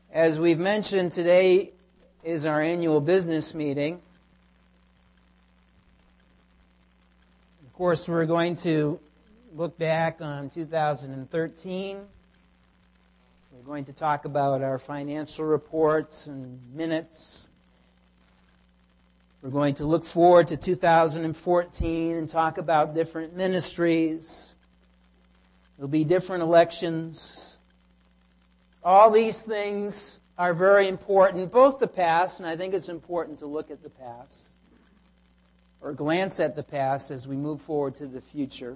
As we've mentioned, today is our annual business meeting. Of course, we're going to look back on 2013. We're going to talk about our financial reports and minutes. We're going to look forward to 2014 and talk about different ministries. There'll be different elections. All these things are very important, both the past, and I think it's important to look at the past, or glance at the past as we move forward to the future.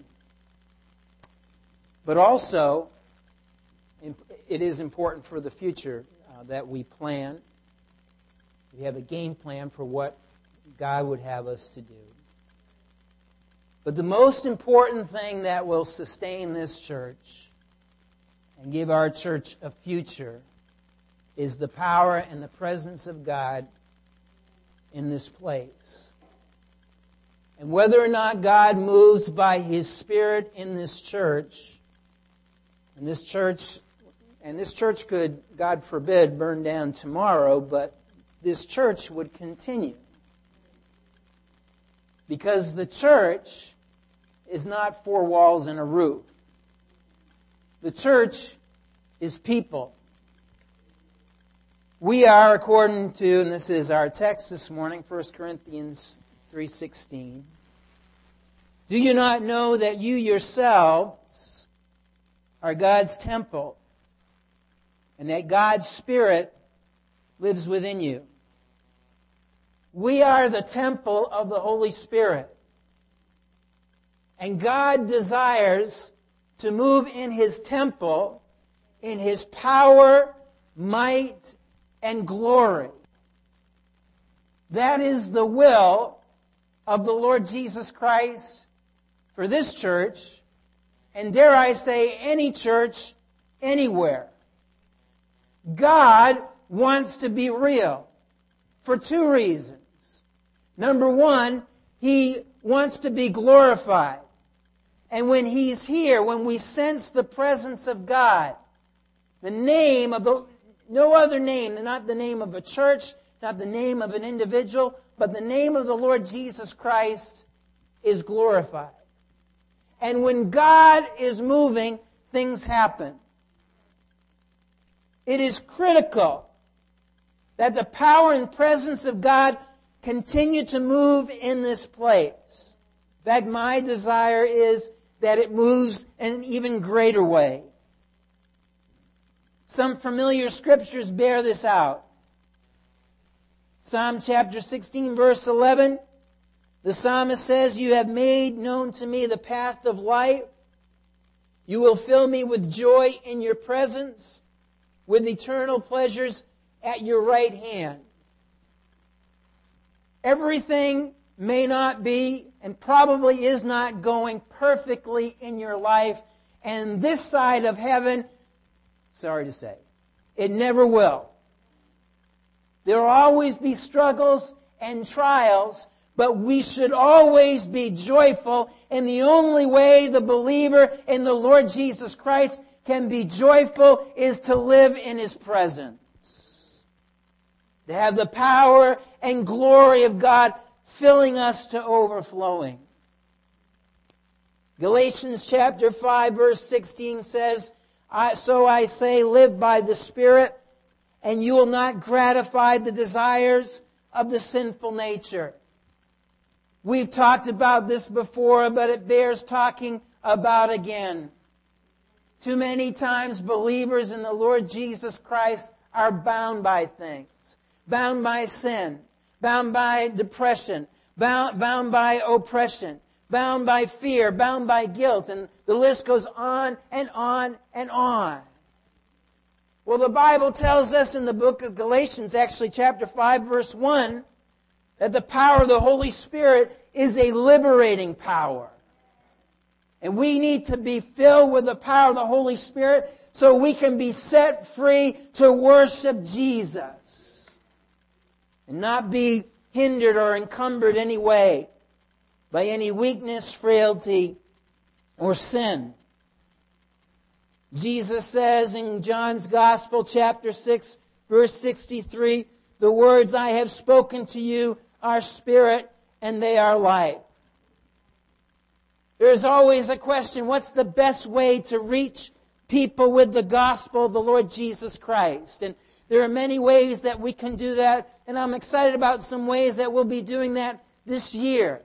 But also, it is important for the future that we plan. We have a game plan for what God would have us to do. But the most important thing that will sustain this church and give our church a future is the power and the presence of God in this place. And whether or not God moves by His Spirit in this church, and this church could, God forbid, burn down tomorrow, but this church would continue. Because the church is not four walls and a roof. The church is people. We are, according to, and this is our text this morning, 1 Corinthians 3:16. Do you not know that you yourselves are God's temple, and that God's Spirit lives within you? We are the temple of the Holy Spirit. And God desires to move in His temple, in His power, might, and glory. That is the will of the Lord Jesus Christ for this church, and dare I say, any church, anywhere. God wants to be real for two reasons. Number one, He wants to be glorified. And when He's here, when we sense the presence of God, the name of no other name, not the name of a church, not the name of an individual, but the name of the Lord Jesus Christ is glorified. And when God is moving, things happen. It is critical that the power and presence of God continue to move in this place. In fact, my desire is that it moves in an even greater way. Some familiar scriptures bear this out. Psalm chapter 16, verse 11. The psalmist says, "You have made known to me the path of life. You will fill me with joy in your presence, with eternal pleasures at your right hand." Everything may not be and probably is not going perfectly in your life. And this side of heaven, sorry to say, it never will. There will always be struggles and trials, but we should always be joyful. And the only way the believer in the Lord Jesus Christ can be joyful is to live in His presence. To have the power and glory of God filling us to overflowing. Galatians chapter 5 verse 16 says, So I say, live by the Spirit, and you will not gratify the desires of the sinful nature. We've talked about this before, but it bears talking about again. Too many times believers in the Lord Jesus Christ are bound by things. Bound by sin. Bound by depression, bound by oppression, bound by fear, bound by guilt, and the list goes on and on and on. Well, the Bible tells us in the book of Galatians, actually chapter 5, verse 1, that the power of the Holy Spirit is a liberating power. And we need to be filled with the power of the Holy Spirit so we can be set free to worship Jesus. And not be hindered or encumbered any way by any weakness, frailty, or sin. Jesus says in John's Gospel, chapter 6, verse 63, the words I have spoken to you are spirit and they are life. There's always a question, what's the best way to reach people with the gospel of the Lord Jesus Christ? And there are many ways that we can do that, and I'm excited about some ways that we'll be doing that this year.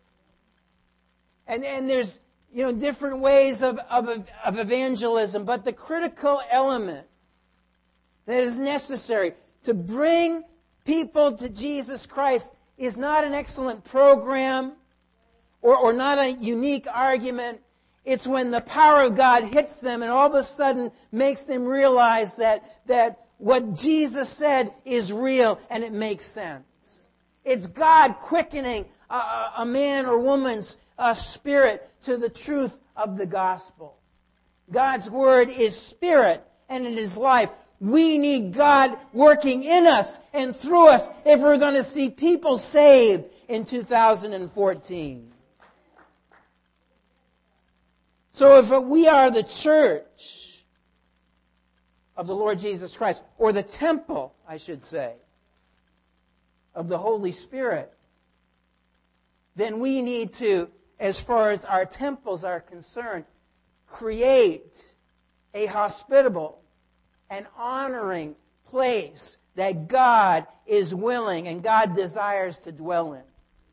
And there's different ways of evangelism, but the critical element that is necessary to bring people to Jesus Christ is not an excellent program or not a unique argument. It's when the power of God hits them and all of a sudden makes them realize that what Jesus said is real and it makes sense. It's God quickening a man or woman's spirit to the truth of the gospel. God's word is spirit and it is life. We need God working in us and through us if we're going to see people saved in 2014. So if we are the church of the Lord Jesus Christ, or the temple, I should say, of the Holy Spirit, then we need to, as far as our temples are concerned, create a hospitable and honoring place that God is willing and God desires to dwell in.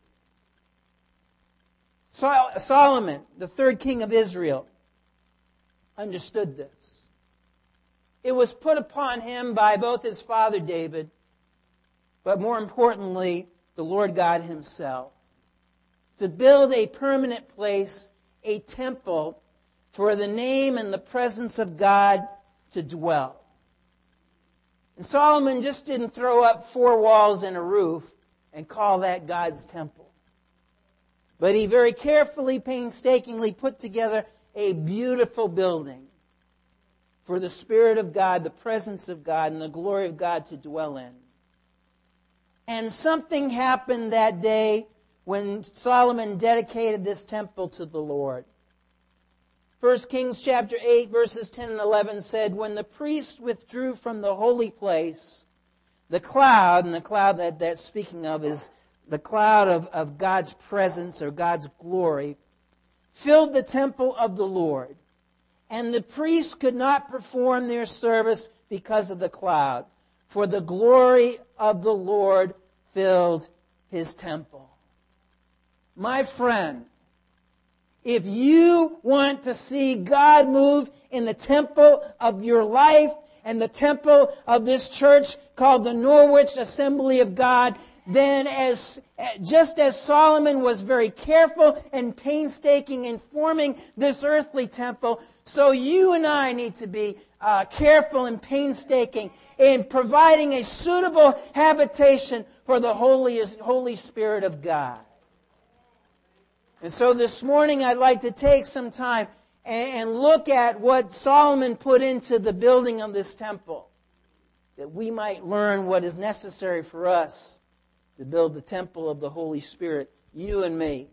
Solomon, the third king of Israel, understood this. It was put upon him by both his father David, but more importantly, the Lord God himself, to build a permanent place, a temple, for the name and the presence of God to dwell. And Solomon just didn't throw up 4 walls and a roof and call that God's temple. But he very carefully, painstakingly put together a beautiful building for the Spirit of God, the presence of God, and the glory of God to dwell in. And something happened that day when Solomon dedicated this temple to the Lord. 1 Kings chapter 8, verses 10 and 11 said, when the priests withdrew from the holy place, the cloud, and the cloud that that's speaking of is the cloud of God's presence or God's glory, filled the temple of the Lord. And the priests could not perform their service because of the cloud, for the glory of the Lord filled his temple. My friend, if you want to see God move in the temple of your life and the temple of this church called the Norwich Assembly of God, then just as Solomon was very careful and painstaking in forming this earthly temple, so you and I need to be careful and painstaking in providing a suitable habitation for the Holy Spirit of God. And so this morning I'd like to take some time and look at what Solomon put into the building of this temple, that we might learn what is necessary for us to build the temple of the Holy Spirit, you and me,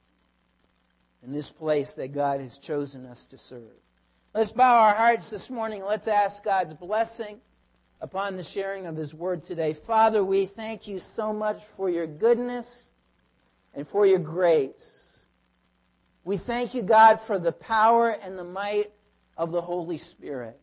in this place that God has chosen us to serve. Let's bow our hearts this morning. Let's ask God's blessing upon the sharing of His Word today. Father, we thank you so much for your goodness and for your grace. We thank you, God, for the power and the might of the Holy Spirit.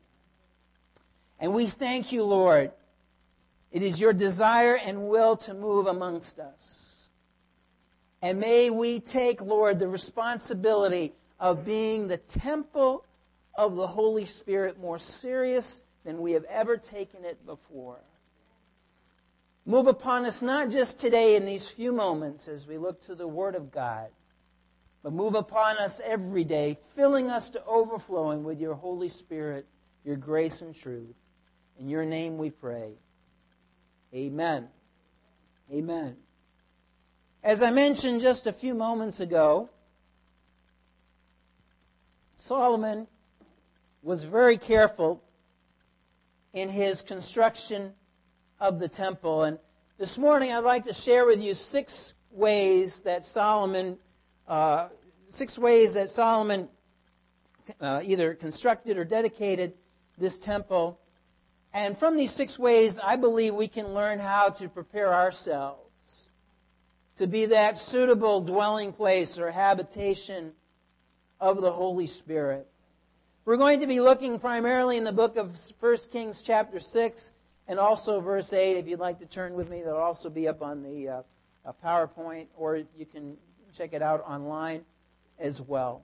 And we thank you, Lord. It is your desire and will to move amongst us. And may we take, Lord, the responsibility of being the temple of the Holy Spirit more serious than we have ever taken it before. Move upon us not just today in these few moments as we look to the Word of God, but move upon us every day, filling us to overflowing with your Holy Spirit, your grace and truth. In your name we pray. Amen. Amen. As I mentioned just a few moments ago, Solomon was very careful in his construction of the temple. And this morning I'd like to share with you 6 ways that Solomon either constructed or dedicated this temple. And from these 6 ways, I believe we can learn how to prepare ourselves to be that suitable dwelling place or habitation of the Holy Spirit. We're going to be looking primarily in the book of 1 Kings chapter 6 and also verse 8. If you'd like to turn with me, that'll also be up on the PowerPoint, or you can check it out online as well.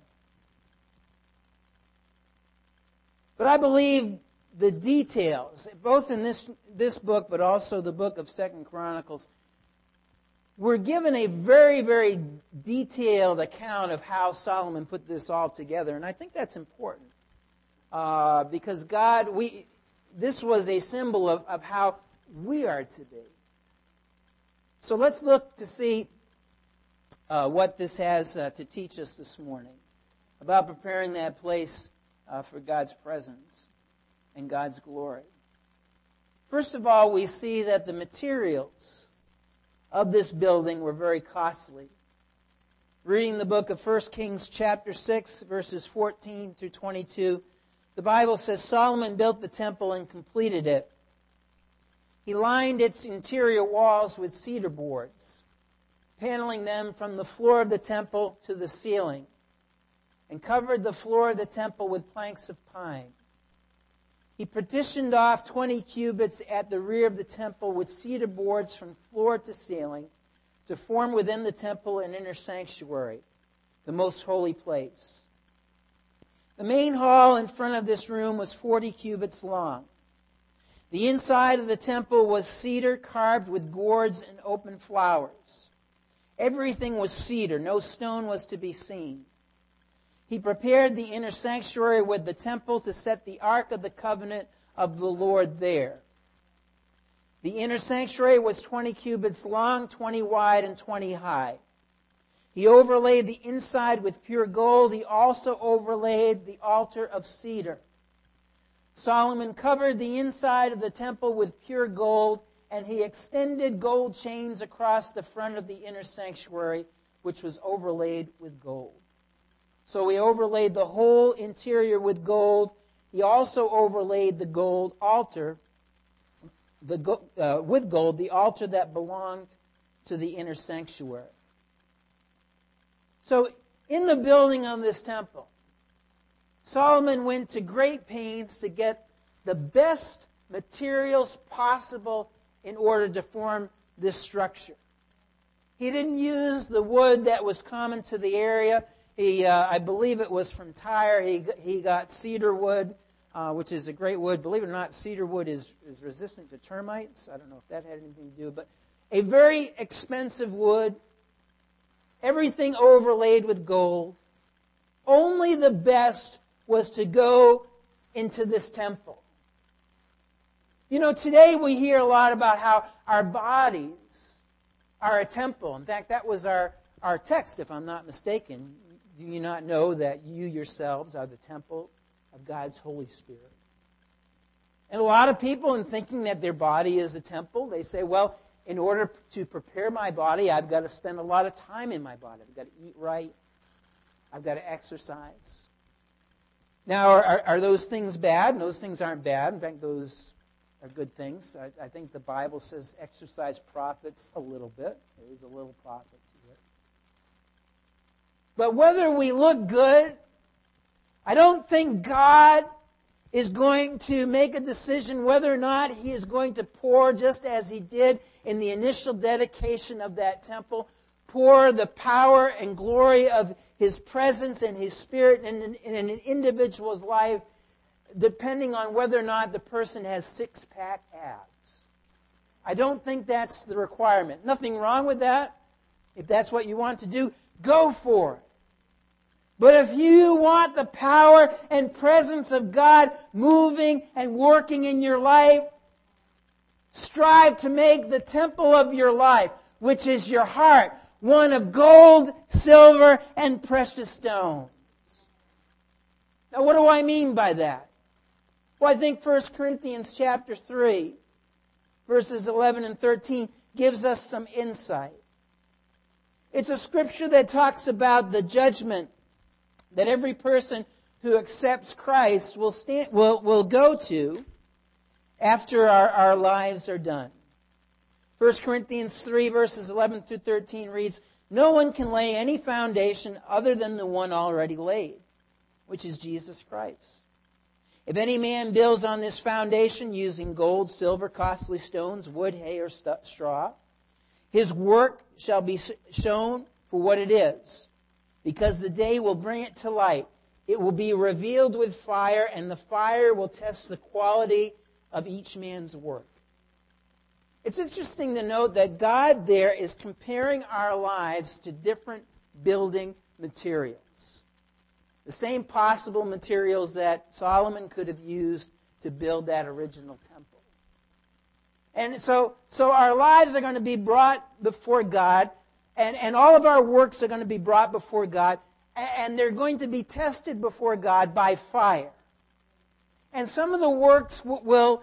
But I believe the details, both in this book but also the book of 2 Chronicles, we're given a very, very detailed account of how Solomon put this all together. And I think that's important. Because this was a symbol of how we are to be. So let's look to see what this has to teach us this morning about preparing that place for God's presence and God's glory. First of all, we see that the materials of this building were very costly. Reading the book of 1 Kings chapter 6, verses 14 through 22, the Bible says, Solomon built the temple and completed it. He lined its interior walls with cedar boards, paneling them from the floor of the temple to the ceiling, and covered the floor of the temple with planks of pine. He partitioned off 20 cubits at the rear of the temple with cedar boards from floor to ceiling to form within the temple an inner sanctuary, the most holy place. The main hall in front of this room was 40 cubits long. The inside of the temple was cedar carved with gourds and open flowers. Everything was cedar. No stone was to be seen. He prepared the inner sanctuary with the temple to set the Ark of the Covenant of the Lord there. The inner sanctuary was 20 cubits long, 20 wide, and 20 high. He overlaid the inside with pure gold. He also overlaid the altar of cedar. Solomon covered the inside of the temple with pure gold, and he extended gold chains across the front of the inner sanctuary, which was overlaid with gold. So he overlaid the whole interior with gold. He also overlaid the gold altar, with gold, the altar that belonged to the inner sanctuary. So in the building of this temple, Solomon went to great pains to get the best materials possible in order to form this structure. He didn't use the wood that was common to the area. I believe it was from Tyre. He got cedar wood, which is a great wood. Believe it or not, cedar wood is resistant to termites. I don't know if that had anything to do with it. But a very expensive wood. Everything overlaid with gold. Only the best was to go into this temple. You know, today we hear a lot about how our bodies are a temple. In fact, that was our text, if I'm not mistaken. Do you not know that you yourselves are the temple of God's Holy Spirit? And a lot of people, in thinking that their body is a temple, they say, well, in order to prepare my body, I've got to spend a lot of time in my body. I've got to eat right. I've got to exercise. Now, are those things bad? Those things aren't bad. In fact, those are good things. I think the Bible says exercise profits a little bit. There is a little profit to it. But whether we look good, I don't think God is going to make a decision whether or not He is going to pour, just as He did in the initial dedication of that temple, pour the power and glory of His presence and His Spirit in an individual's life, depending on whether or not the person has six-pack abs. I don't think that's the requirement. Nothing wrong with that. If that's what you want to do, go for it. But if you want the power and presence of God moving and working in your life, strive to make the temple of your life, which is your heart, one of gold, silver, and precious stones. Now, what do I mean by that? Well, I think 1 Corinthians chapter 3, verses 11 and 13, gives us some insight. It's a scripture that talks about the judgment that every person who accepts Christ will go to. after our lives are done. 1 Corinthians 3 verses 11 through 13 reads, "No one can lay any foundation other than the one already laid, which is Jesus Christ. If any man builds on this foundation using gold, silver, costly stones, wood, hay, or straw, his work shall be shown for what it is, because the day will bring it to light. It will be revealed with fire, and the fire will test the quality of each man's work." It's interesting to note that God there is comparing our lives to different building materials. The same possible materials that Solomon could have used to build that original temple. And so our lives are going to be brought before God, and all of our works are going to be brought before God, and they're going to be tested before God by fire. And some of the works will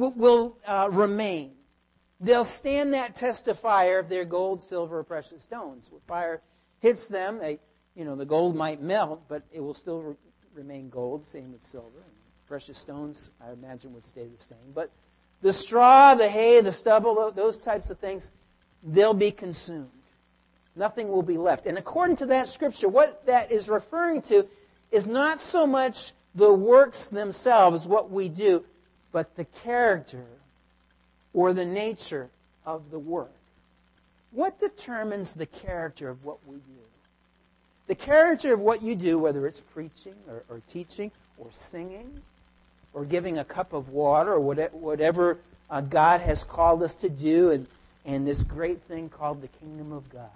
remain. They'll stand that test of fire if they're gold, silver, or precious stones. When fire hits them, the gold might melt, but it will still remain gold. Same with silver. Precious stones, I imagine, would stay the same. But the straw, the hay, the stubble, those types of things, they'll be consumed. Nothing will be left. And according to that scripture, what that is referring to is not so much the works themselves, what we do, but the character or the nature of the work. What determines the character of what we do? The character of what you do, whether it's preaching or teaching or singing or giving a cup of water or whatever God has called us to do, and this great thing called the kingdom of God,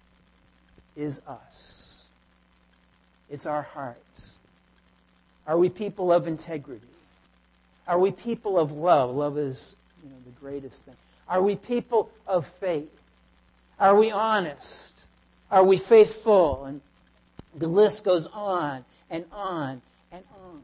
is us. It's our hearts. Are we people of integrity? Are we people of love? Love is the greatest thing. Are we people of faith? Are we honest? Are we faithful? And the list goes on and on and on.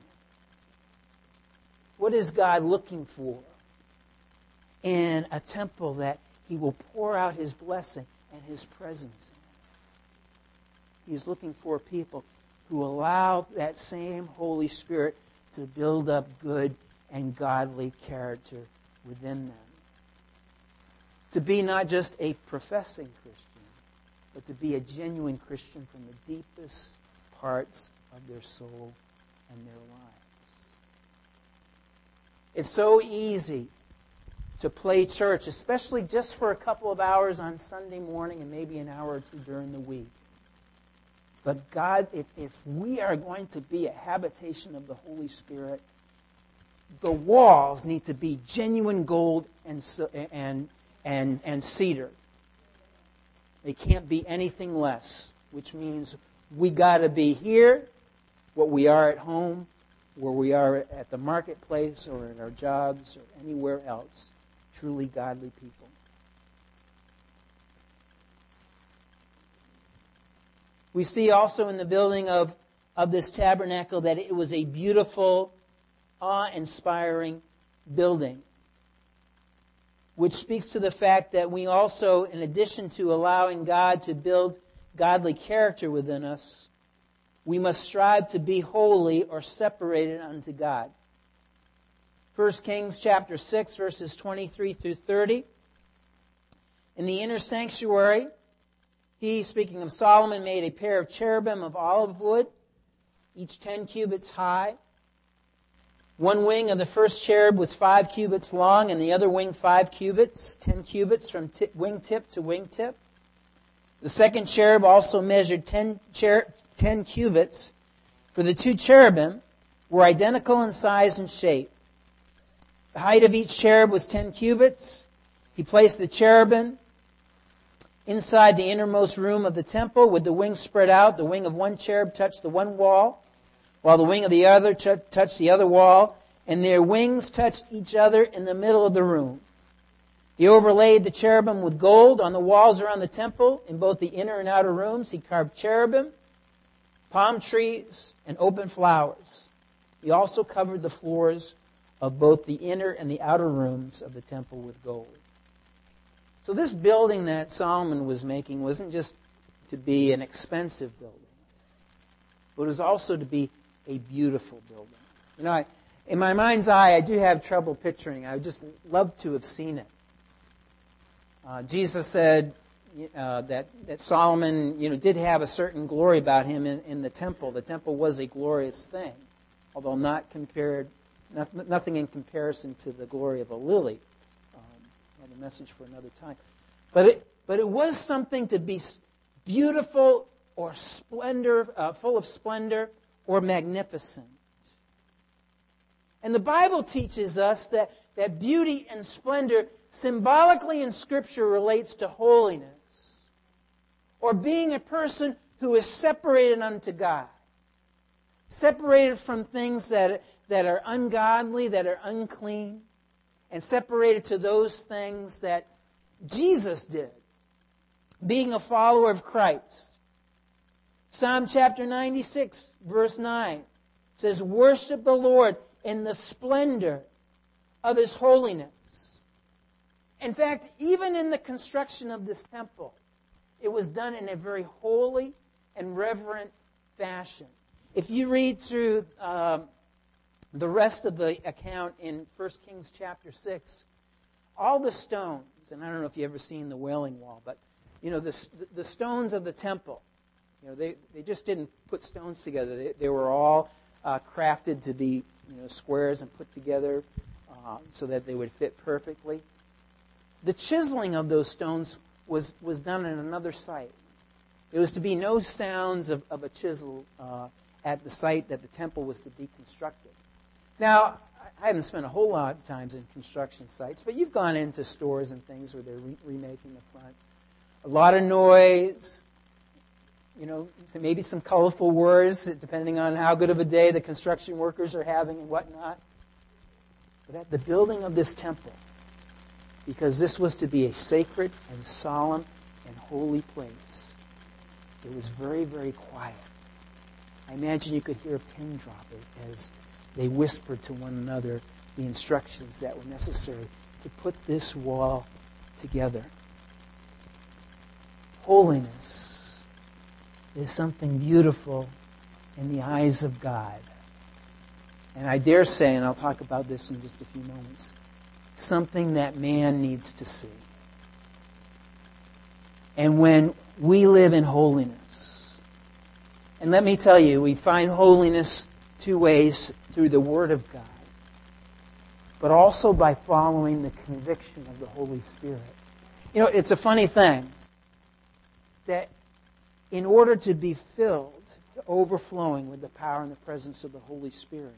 What is God looking for in a temple that He will pour out His blessing and His presence in? He's looking for people who allow that same Holy Spirit to build up good and godly character within them. To be not just a professing Christian, but to be a genuine Christian from the deepest parts of their soul and their lives. It's so easy to play church, especially just for a couple of hours on Sunday morning and maybe an hour or two during the week. But God, if we are going to be a habitation of the Holy Spirit, the walls need to be genuine gold and cedar. They can't be anything less, which means we got to be here, what we are at home, where we are at the marketplace or at our jobs or anywhere else, truly godly people. We see also in the building of this tabernacle that it was a beautiful, awe-inspiring building, which speaks to the fact that we also, in addition to allowing God to build godly character within us, we must strive to be holy or separated unto God. 1 Kings chapter 6, verses 23 through 30. In the inner sanctuary, he, speaking of Solomon, made a pair of cherubim of olive wood, each 10 cubits high. One wing of the first cherub was 5 cubits long, and the other wing 5 cubits, 10 cubits from wingtip to wingtip. The second cherub also measured 10 cubits, for the 2 cherubim were identical in size and shape. The height of each cherub was 10 cubits. He placed the cherubim inside the innermost room of the temple with the wings spread out. The wing of one cherub touched the one wall, while the wing of the other touched the other wall, and their wings touched each other in the middle of the room. He overlaid the cherubim with gold on the walls around the temple. In both the inner and outer rooms, he carved cherubim, palm trees, and open flowers. He also covered the floors of both the inner and the outer rooms of the temple with gold. So this building that Solomon was making wasn't just to be an expensive building, but it was also to be a beautiful building. In my mind's eye, I do have trouble picturing. I would just love to have seen it. Jesus said that Solomon, did have a certain glory about him in the temple. The temple was a glorious thing, although nothing in comparison to the glory of a lily. Another message for another time. But it was something to be beautiful or splendor, full of splendor or magnificent. And the Bible teaches us that beauty and splendor symbolically in Scripture relates to holiness, or being a person who is separated unto God, separated from things that are ungodly, that are unclean, and separated to those things that Jesus did, being a follower of Christ. Psalm chapter 96, verse 9 says, "Worship the Lord in the splendor of His holiness." In fact, even in the construction of this temple, it was done in a very holy and reverent fashion. If you read through the rest of the account in 1 Kings chapter 6, all the stones, and I don't know if you've ever seen the Wailing Wall, but the stones of the temple, they just didn't put stones together. They were all crafted to be squares and put together so that they would fit perfectly. The chiseling of those stones was done in another site. There was to be no sounds of a chisel at the site that the temple was to be constructed. Now, I haven't spent a whole lot of times in construction sites, but you've gone into stores and things where they're remaking the front. A lot of noise, maybe some colorful words, depending on how good of a day the construction workers are having and whatnot. But at the building of this temple, because this was to be a sacred and solemn and holy place, it was very, very quiet. I imagine you could hear a pin drop as they whispered to one another the instructions that were necessary to put this wall together. Holiness is something beautiful in the eyes of God. And I dare say, and I'll talk about this in just a few moments, something that man needs to see. And when we live in holiness, and let me tell you, we find holiness two ways: through the Word of God, but also by following the conviction of the Holy Spirit. It's a funny thing that in order to be filled to overflowing with the power and the presence of the Holy Spirit,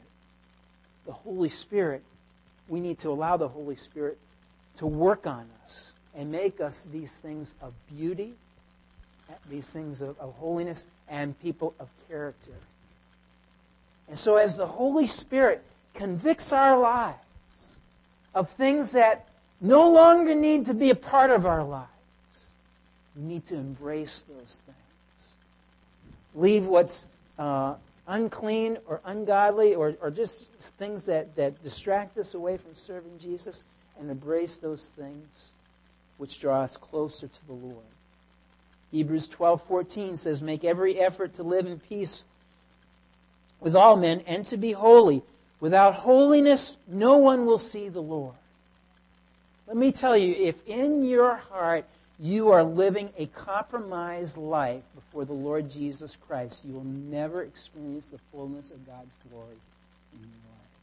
we need to allow the Holy Spirit to work on us and make us these things of beauty, these things of holiness, and people of character. And so as the Holy Spirit convicts our lives of things that no longer need to be a part of our lives, we need to embrace those things. Leave what's unclean or ungodly or just things that distract us away from serving Jesus, and embrace those things which draw us closer to the Lord. Hebrews 12:14 says, "Make every effort to live in peace with all men and to be holy. Without holiness, no one will see the Lord." Let me tell you, if in your heart you are living a compromised life before the Lord Jesus Christ, you will never experience the fullness of God's glory in your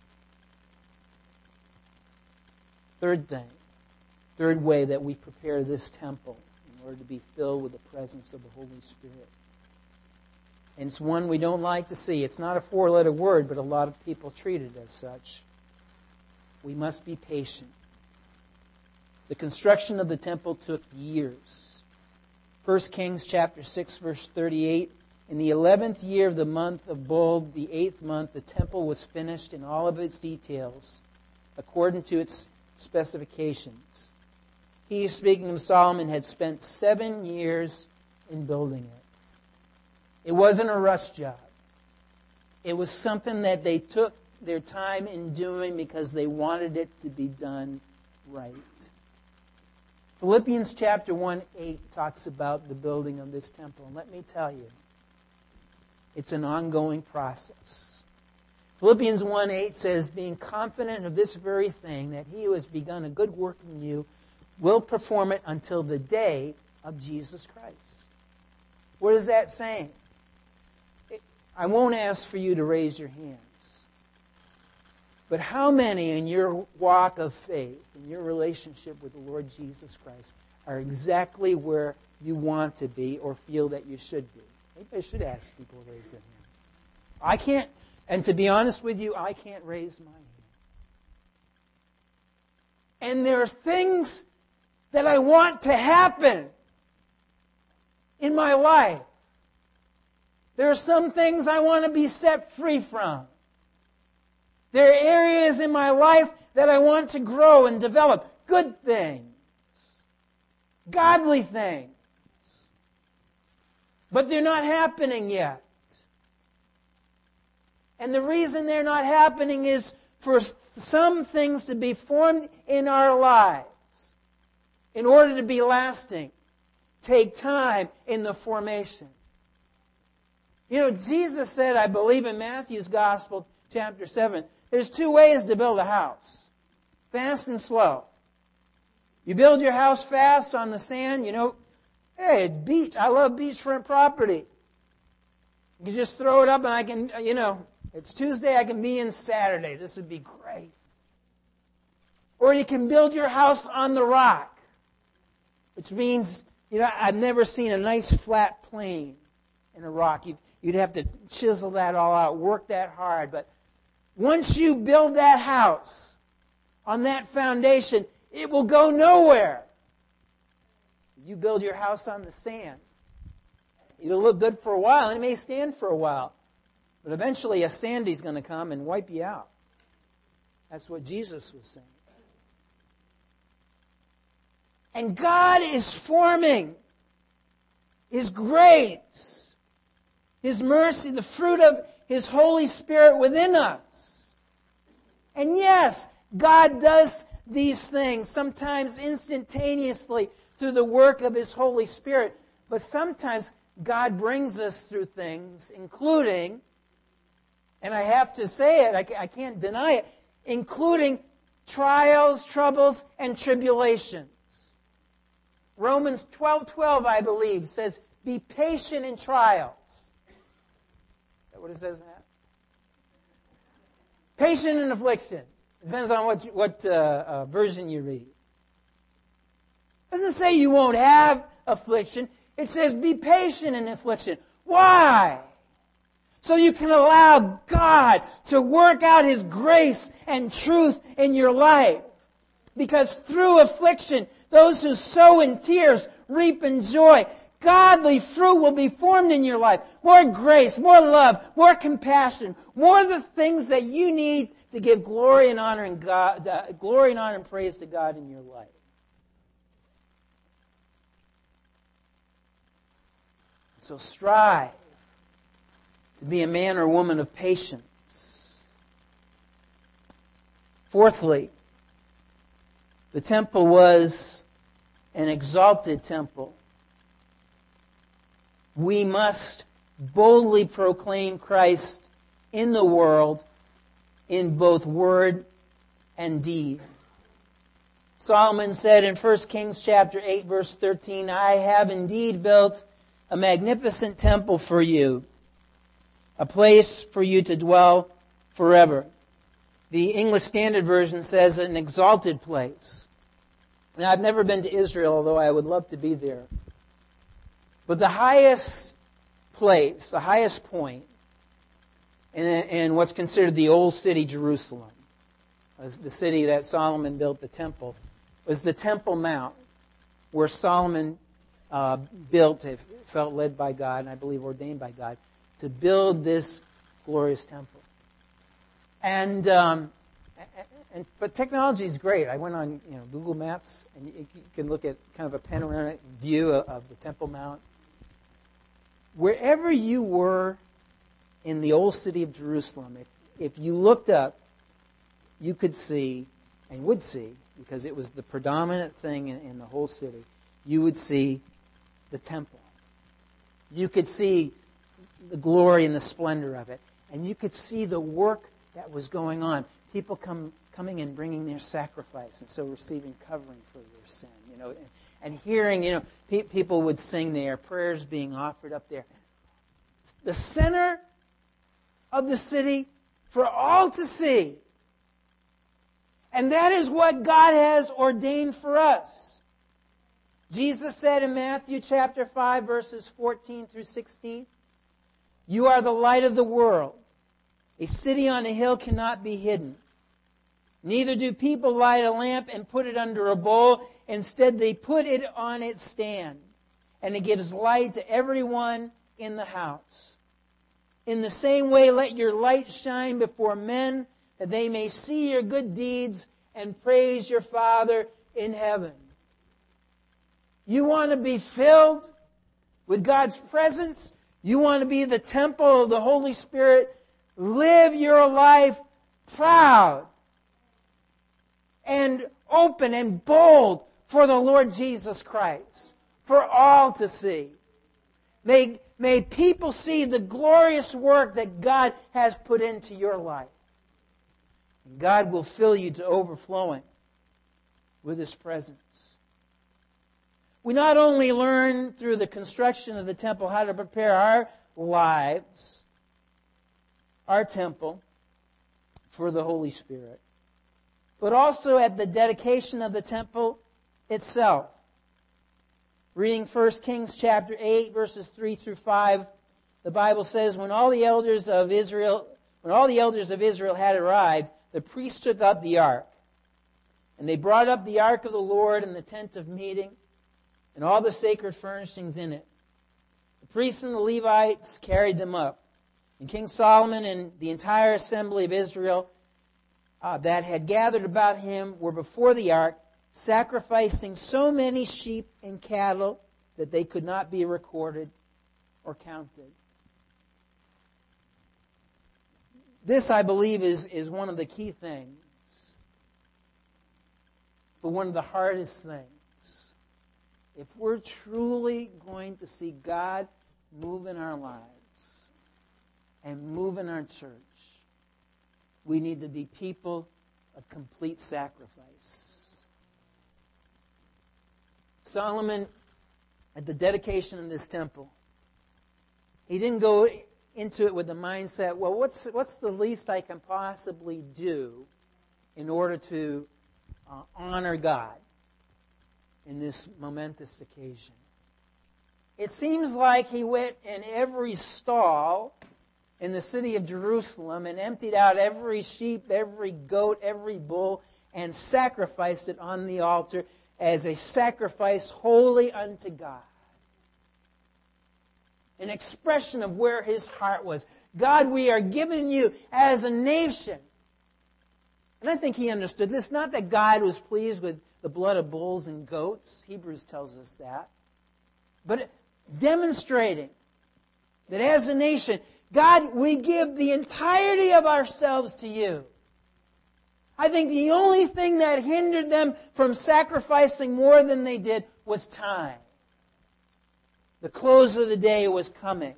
life. Third way that we prepare this temple in order to be filled with the presence of the Holy Spirit. And it's one we don't like to see. It's not a four-letter word, but a lot of people treat it as such. We must be patient. The construction of the temple took years. 1 Kings chapter 6, verse 38, "In the 11th year of the month of Bul, the 8th month, the temple was finished in all of its details, according to its specifications. He, speaking of Solomon, had spent 7 years in building it." It wasn't a rush job. It was something that they took their time in doing because they wanted it to be done right. Philippians chapter 1:8 talks about the building of this temple. And let me tell you, it's an ongoing process. Philippians 1:8 says, being confident of this very thing, that he who has begun a good work in you will perform it until the day of Jesus Christ. What is that saying? I won't ask for you to raise your hands. But how many in your walk of faith, in your relationship with the Lord Jesus Christ, are exactly where you want to be or feel that you should be? Maybe I should ask people to raise their hands. I can't, and to be honest with you, I can't raise my hand. And there are things that I want to happen in my life. There are some things I want to be set free from. There are areas in my life that I want to grow and develop. Good things. Godly things. But they're not happening yet. And the reason they're not happening is for some things to be formed in our lives in order to be lasting. Take time in the formation. You know, Jesus said, I believe in Matthew's Gospel, chapter 7, there's two ways to build a house. Fast and slow. You build your house fast on the sand, you know, hey, it's beach. I love beachfront property. You can just throw it up and I can, you know, it's Tuesday, I can be in Saturday. This would be great. Or you can build your house on the rock, which means, you know, I've never seen a nice flat plane in a rock. You'd have to chisel that all out, work that hard. But once you build that house on that foundation, it will go nowhere. You build your house on the sand. It'll look good for a while, and it may stand for a while. But eventually a sandy's going to come and wipe you out. That's what Jesus was saying. And God is forming His grace, His mercy, the fruit of His Holy Spirit within us. And yes, God does these things, sometimes instantaneously through the work of His Holy Spirit. But sometimes God brings us through things, including, and I have to say it, I can't deny it, including trials, troubles, and tribulations. Romans 12:12, I believe, says, be patient in trials. Is that what it says in that? Patient in affliction. Depends on what version you read. It doesn't say you won't have affliction. It says be patient in affliction. Why? So you can allow God to work out His grace and truth in your life. Because through affliction, those who sow in tears reap in joy. Godly fruit will be formed in your life. More grace, more love, more compassion, more of the things that you need to give glory and honor and praise to God in your life. So strive to be a man or woman of patience. Fourthly, the temple was an exalted temple. We must boldly proclaim Christ in the world in both word and deed. Solomon said in 1 Kings chapter 8, verse 13, I have indeed built a magnificent temple for you, a place for you to dwell forever. The English Standard Version says an exalted place. Now, I've never been to Israel, although I would love to be there. But the highest place, the highest point in what's considered the old city, Jerusalem, the city that Solomon built the temple, was the Temple Mount, where Solomon built, felt led by God, and I believe ordained by God, to build this glorious temple. But technology is great. I went on Google Maps, and you can look at kind of a panoramic view of the Temple Mount. Wherever you were in the old city of Jerusalem, if you looked up, you could see, and would see, because it was the predominant thing in the whole city, you would see the temple. You could see the glory and the splendor of it. And you could see the work that was going on. People coming and bringing their sacrifice, and so receiving covering for their sin. And hearing, people would sing there, prayers being offered up there. The center of the city for all to see. And that is what God has ordained for us. Jesus said in Matthew chapter 5, verses 14 through 16, "You are the light of the world. A city on a hill cannot be hidden. Neither do people light a lamp and put it under a bowl. Instead, they put it on its stand, and it gives light to everyone in the house. In the same way, let your light shine before men, that they may see your good deeds and praise your Father in heaven." You want to be filled with God's presence? You want to be the temple of the Holy Spirit? Live your life proud and open and bold for the Lord Jesus Christ, for all to see. May people see the glorious work that God has put into your life. And God will fill you to overflowing with His presence. We not only learn through the construction of the temple how to prepare our lives, our temple, for the Holy Spirit, but also at the dedication of the temple itself. Reading 1 Kings chapter 8, verses 3 through 5, the Bible says, when all the elders of Israel had arrived, the priests took up the ark. And they brought up the ark of the Lord in the tent of meeting, and all the sacred furnishings in it. The priests and the Levites carried them up. And King Solomon and the entire assembly of Israel that had gathered about him were before the ark, sacrificing so many sheep and cattle that they could not be recorded or counted. This, I believe, is one of the key things, but one of the hardest things. If we're truly going to see God move in our lives and move in our church, we need to be people of complete sacrifice. Solomon, at the dedication of this temple, he didn't go into it with the mindset, well, what's the least I can possibly do in order to honor God in this momentous occasion? It seems like he went in every stall in the city of Jerusalem and emptied out every sheep, every goat, every bull, and sacrificed it on the altar as a sacrifice holy unto God. An expression of where his heart was. God, we are giving you as a nation. And I think he understood this. Not that God was pleased with the blood of bulls and goats. Hebrews tells us that. But demonstrating that as a nation, God, we give the entirety of ourselves to you. I think the only thing that hindered them from sacrificing more than they did was time. The close of the day was coming.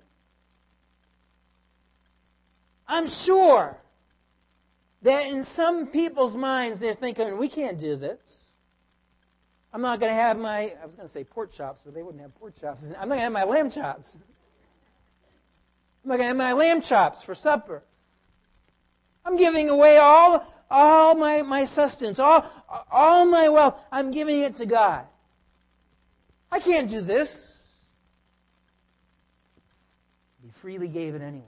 I'm sure that in some people's minds they're thinking, we can't do this. I'm not going to have I was going to say pork chops, but they wouldn't have pork chops. I'm not going to have my lamb chops. I'm not going to have my lamb chops for supper. I'm giving away all my sustenance, all my wealth. I'm giving it to God. I can't do this. He freely gave it anyways.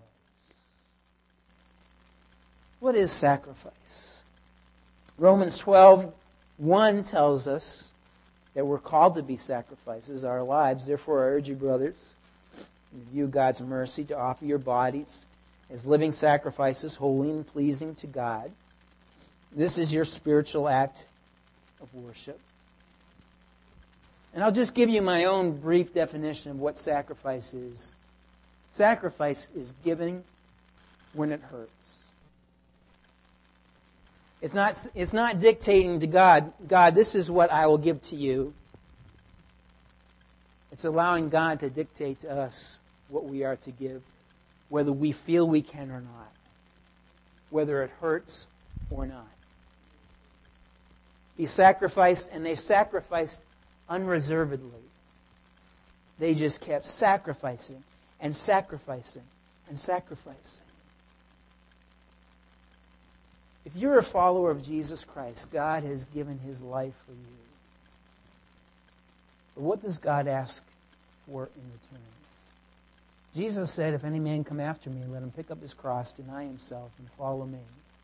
What is sacrifice? Romans 12:1 tells us that we're called to be sacrifices, our lives. Therefore, I urge you, brothers, in view of God's mercy, to offer your bodies as living sacrifices, holy and pleasing to God. This is your spiritual act of worship. And I'll just give you my own brief definition of what sacrifice is. Sacrifice is giving when it hurts. It's not dictating to God, this is what I will give to you. It's allowing God to dictate to us what we are to give, whether we feel we can or not. whether it hurts or not. He sacrificed, and they sacrificed unreservedly. They just kept sacrificing and sacrificing and sacrificing. If you're a follower of Jesus Christ, God has given His life for you. But what does God ask for in return? Jesus said, if any man come after me, let him pick up his cross, deny himself, and follow me.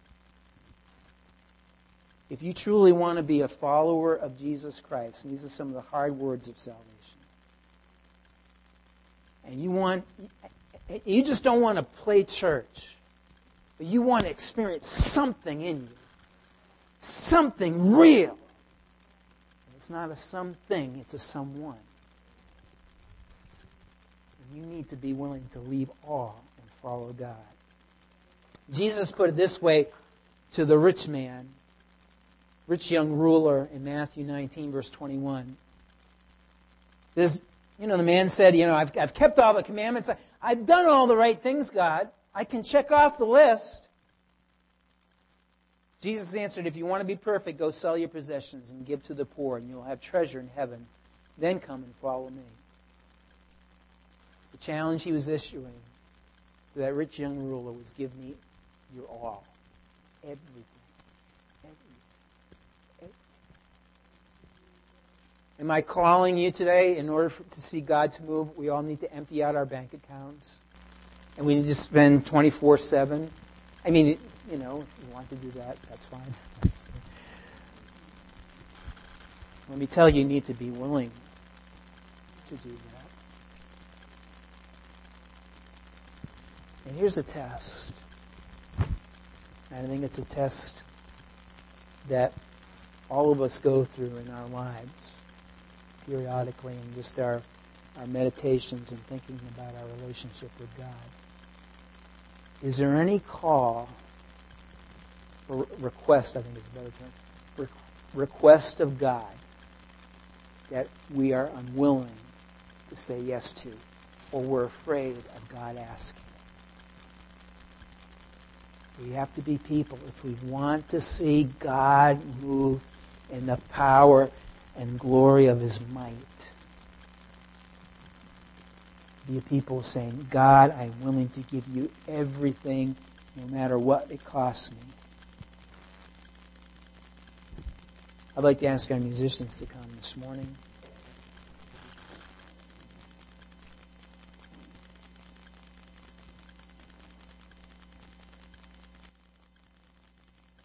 If you truly want to be a follower of Jesus Christ, and these are some of the hard words of salvation, and you just don't want to play church, but you want to experience something in you, something real. And it's not a something, it's a someone. And you need to be willing to leave all and follow God. Jesus put it this way to the rich man, rich young ruler in Matthew 19, verse 21. The man said, I've kept all the commandments. I've done all the right things, God. I can check off the list. Jesus answered, if you want to be perfect, go sell your possessions and give to the poor, and you'll have treasure in heaven. Then come and follow me. The challenge he was issuing to that rich young ruler was, give me your all. Everything. Am I calling you today, in order to see God to move, we all need to empty out our bank accounts? And we need to spend 24/7? I mean, if you want to do that, that's fine. Let me tell you, you need to be willing to do that. And here's a test. And I think it's a test that all of us go through in our lives periodically in just our meditations and thinking about our relationship with God. Is there any call or request, I think is a better term, request of God that we are unwilling to say yes to, or we're afraid of God asking? We have to be people, if we want to see God move in the power and glory of His might, be a people saying, God, I'm willing to give you everything, no matter what it costs me. I'd like to ask our musicians to come this morning.